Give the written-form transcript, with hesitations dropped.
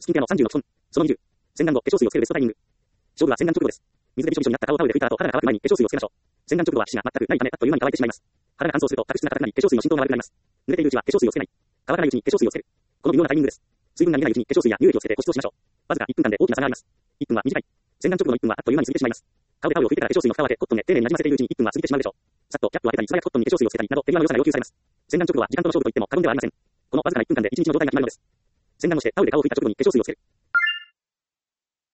スキンケアの30の基本。その20。洗顔後、化粧水をつけるベストタイミング。勝負は洗顔直後です。水でびしょびしょになった顔をタオルで拭いた後、肌が乾く前に化粧水をつけましょう。洗顔直後は皮脂が全くないため、あっという間に乾いてしまいます。肌が乾燥すると角質が硬くなり、化粧水の浸透が悪くなります。濡れているうちは化粧水をつけない。乾かないうちに化粧水をつける。この微妙なタイミングです。水分が見えないうちに化粧水や乳液をつけて保湿をしましょう。わずか1分間で大きな差があります。1分は短い。洗顔直後の1分はあっという間に過ぎてしまいます。顔でタオルを拭いてから化粧水の蓋を開け、コットンで丁寧に馴染ませているうちに1分は過ぎてしまうでしょう。さっとキャップを開けたり、素早くコットンに化粧水をつけたりなど、手際の良さが要求されます。洗顔直後は時間との勝負といっても過言ではありません。このわずかな1分間で1日の状態が決まるのです。洗顔をしてタオルで顔を拭いた直後に化粧水をつける。